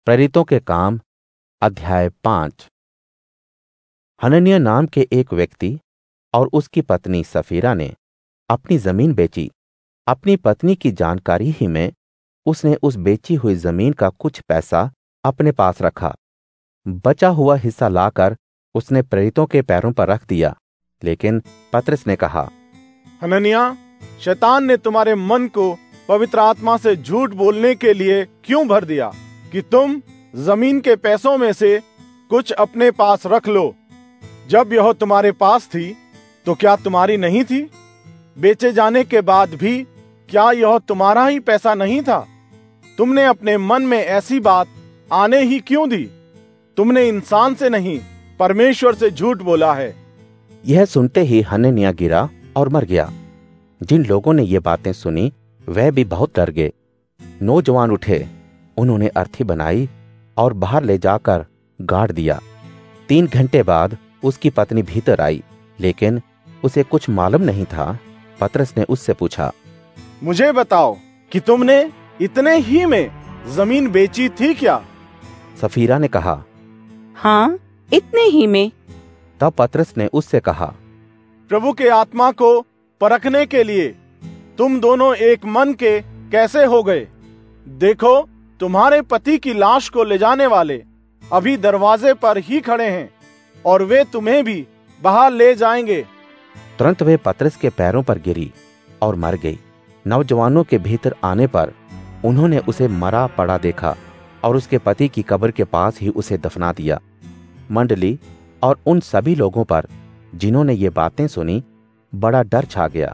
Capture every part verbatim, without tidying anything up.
प्रेरितों के काम अध्याय पांच। हनन्याह नाम के एक व्यक्ति और उसकी पत्नी सफीरा ने अपनी जमीन बेची। अपनी पत्नी की जानकारी ही में उसने उस बेची हुई जमीन का कुछ पैसा अपने पास रखा। बचा हुआ हिस्सा लाकर उसने प्रेरितों के पैरों पर रख दिया। लेकिन पतरस ने कहा, हनन्याह, शैतान ने तुम्हारे मन को पवित्र आत्मा से झूठ बोलने के लिए क्यों भर दिया कि तुम जमीन के पैसों में से कुछ अपने पास रख लो। जब यह तुम्हारे पास थी तो क्या तुम्हारी नहीं थी? बेचे जाने के बाद भी क्या यह तुम्हारा ही पैसा नहीं था? तुमने अपने मन में ऐसी बात आने ही क्यों दी? तुमने इंसान से नहीं, परमेश्वर से झूठ बोला है। यह सुनते ही हनन्याह गिरा और मर गया। जिन लोगों ने ये बातें सुनी वह भी बहुत डर गए। नौजवान उठे, उन्होंने अर्थी बनाई और बाहर ले जाकर गाड़ दिया। तीन घंटे बाद उसकी पत्नी भीतर आई, लेकिन उसे कुछ मालूम नहीं था। पतरस ने उससे पूछा, मुझे बताओ कि तुमने इतने ही में जमीन बेची थी क्या? सफीरा ने कहा, हाँ, इतने ही में। तब पतरस ने उससे कहा, प्रभु के आत्मा को परखने के लिए तुम दोनों एक मन के कैसे हो गए? देखो, तुम्हारे पति की लाश को ले जाने वाले अभी दरवाजे पर ही खड़े हैं और वे तुम्हें भी बाहर ले जाएंगे। तुरंत वे पतरस के पैरों पर गिरी और मर गई। नौजवानों के भीतर आने पर उन्होंने उसे मरा पड़ा देखा और उसके पति की कब्र के पास ही उसे दफना दिया। मंडली और उन सभी लोगों पर जिन्होंने ये बातें सुनी बड़ा डर छा गया।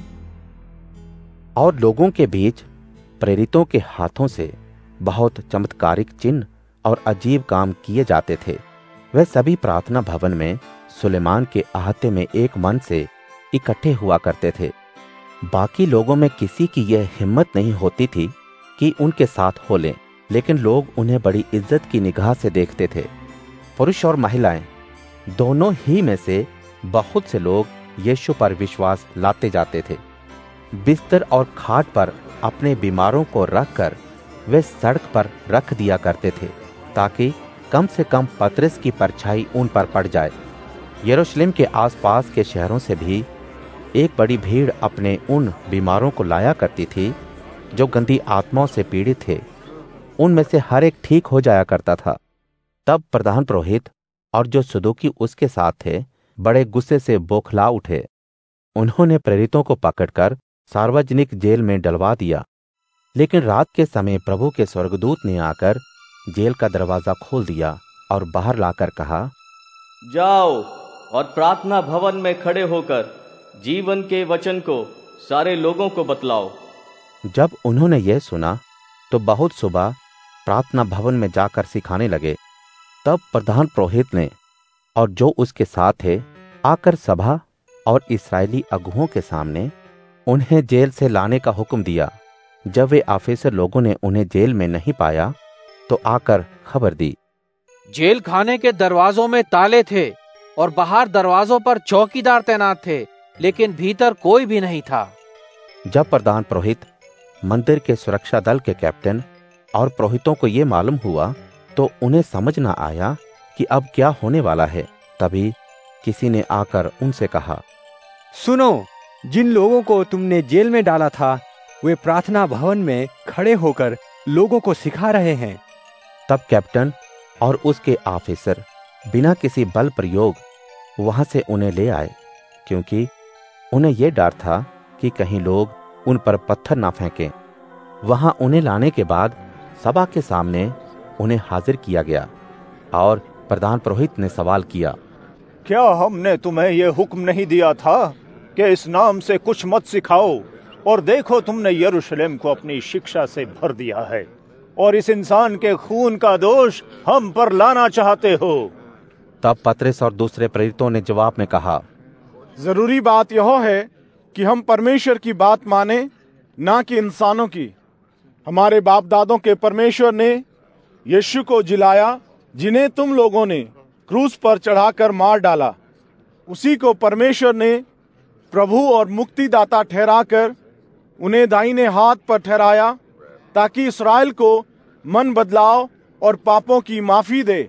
और लोगों के बीच प्रेरितों के हाथों से बहुत चमत्कारिक चिन्ह और अजीब काम किए जाते थे। वे सभी प्रार्थना भवन में सुलेमान के अहाते में एक मन से इकट्ठे हुआ करते थे। बाकी लोगों में किसी की यह हिम्मत नहीं होती थी कि उनके साथ हो लें, लेकिन लोग उन्हें बड़ी इज्जत की निगाह से देखते थे। पुरुष और महिलाएं दोनों ही में से बहुत से लोग यीशु पर विश्वास लाते जाते थे। बिस्तर और खाट पर अपने बीमारों को रखकर वे सड़क पर रख दिया करते थे, ताकि कम से कम पतरस की परछाई उन पर पड़ जाए। यरूशलेम के आसपास के शहरों से भी एक बड़ी भीड़ अपने उन बीमारों को लाया करती थी जो गंदी आत्माओं से पीड़ित थे। उनमें से हर एक ठीक हो जाया करता था। तब प्रधान पुरोहित और जो सदूकी उसके साथ थे बड़े गुस्से से बौखला उठे। उन्होंने प्रेरितों को पकड़कर सार्वजनिक जेल में डलवा दिया। लेकिन रात के समय प्रभु के स्वर्गदूत ने आकर जेल का दरवाजा खोल दिया और बाहर लाकर कहा, जाओ और प्रार्थना भवन में खड़े होकर जीवन के वचन को सारे लोगों को बतलाओ। जब उन्होंने यह सुना तो बहुत सुबह प्रार्थना भवन में जाकर सिखाने लगे। तब प्रधान पुरोहित ने और जो उसके साथ थे आकर सभा और इस्राएली अगुओं के सामने उन्हें जेल से लाने का हुक्म दिया। जब वे आफिसर लोगों ने उन्हें जेल में नहीं पाया तो आकर खबर दी, जेल खाने के दरवाजों में ताले थे और बाहर दरवाजों पर चौकीदार तैनात थे, लेकिन भीतर कोई भी नहीं था। जब प्रधान पुरोहित, मंदिर के सुरक्षा दल के कैप्टन और पुरोहितों को ये मालूम हुआ तो उन्हें समझ न आया कि अब क्या होने वाला है। तभी किसी ने आकर उनसे कहा, सुनो, जिन लोगों को तुमने जेल में डाला था वे प्रार्थना भवन में खड़े होकर लोगों को सिखा रहे हैं। तब कैप्टन और उसके ऑफिसर बिना किसी बल प्रयोग वहां से उन्हें ले आए, क्योंकि उन्हें यह डर था कि कहीं लोग उन पर पत्थर ना फेंकें। वहां उन्हें लाने के बाद सभा के सामने उन्हें हाजिर किया गया और प्रधान पुरोहित ने सवाल किया, क्या हमने तुम्हें यह हुक्म नहीं दिया था कि इस नाम से कुछ मत सिखाओ? और देखो, तुमने यरूशलेम को अपनी शिक्षा से भर दिया है और इस इंसान के खून का दोष हम पर लाना चाहते हो। तब पतरस और दूसरे प्रेरितों ने जवाब में कहा, जरूरी बात यह है कि हम परमेश्वर की बात माने, ना कि इंसानों की। हमारे बाप दादों के परमेश्वर ने यीशु को जिलाया, जिन्हें तुम लोगों ने क्रूस पर चढ़ाकर मार डाला। उसी को परमेश्वर ने प्रभु और मुक्तिदाता ठहराकर उन्हें दाहिने हाथ पर ठहराया, ताकि इस्राएल को मन बदलाव और पापों की माफी दे।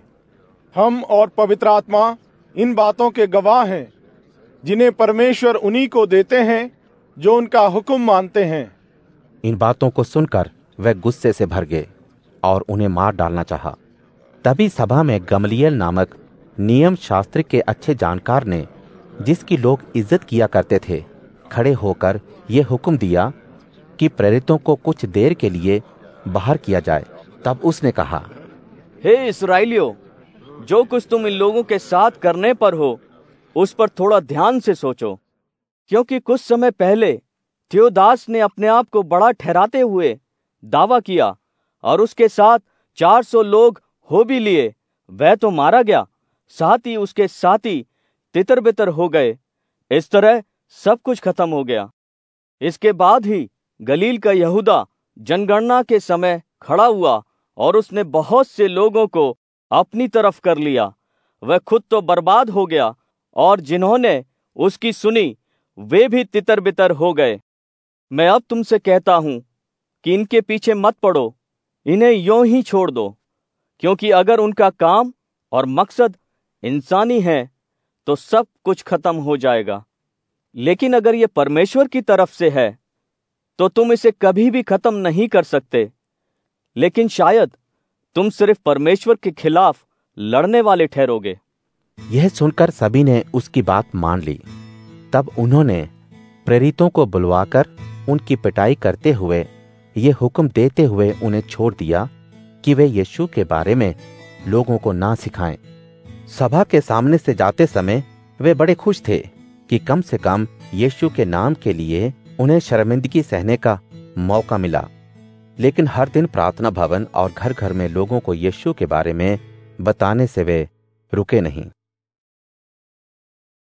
हम और पवित्र आत्मा इन बातों के गवाह हैं, जिन्हें परमेश्वर उन्हीं को देते हैं जो उनका हुक्म मानते हैं। इन बातों को सुनकर वह गुस्से से भर गए और उन्हें मार डालना चाहा। तभी सभा में गमलीएल नामक नियम शास्त्र के अच्छे जानकार ने, जिसकी लोग इज्जत किया करते थे, खड़े होकर ये हुक्म दिया कि प्रेरितों को कुछ देर के लिए बाहर किया जाए। तब उसने कहा, हे इस्राएलियों, जो कुछ तुम इन लोगों के साथ करने पर हो उस पर थोड़ा ध्यान से सोचो, क्योंकि कुछ समय पहले थियोदास ने अपने आप को बड़ा ठहराते हुए दावा किया और उसके साथ चार सौ लोग हो भी लिए। वह तो मारा गया, साथ ही उसके साथी तितर बितर हो गए। इस तरह सब कुछ खत्म हो गया। इसके बाद ही गलील का यहूदा जनगणना के समय खड़ा हुआ और उसने बहुत से लोगों को अपनी तरफ कर लिया। वह खुद तो बर्बाद हो गया और जिन्होंने उसकी सुनी वे भी तितर बितर हो गए। मैं अब तुमसे कहता हूं कि इनके पीछे मत पड़ो, इन्हें यों ही छोड़ दो, क्योंकि अगर उनका काम और मकसद इंसानी है तो सब कुछ खत्म हो जाएगा। लेकिन अगर ये परमेश्वर की तरफ से है तो तुम इसे कभी भी खत्म नहीं कर सकते। लेकिन शायद तुम सिर्फ परमेश्वर के खिलाफ लड़ने वाले ठहरोगे। यह सुनकर सभी ने उसकी बात मान ली। तब उन्होंने प्रेरितों को बुलवाकर उनकी पिटाई करते हुए ये हुक्म देते हुए उन्हें छोड़ दिया कि वे यीशु के बारे में लोगों को ना सिखाएं। सभा के सामने से जाते समय वे बड़े खुश थे कि कम से कम यीशु के नाम के लिए उन्हें शर्मिंदगी सहने का मौका मिला। लेकिन हर दिन प्रार्थना भवन और घर घर में लोगों को यीशु के बारे में बताने से वे रुके नहीं।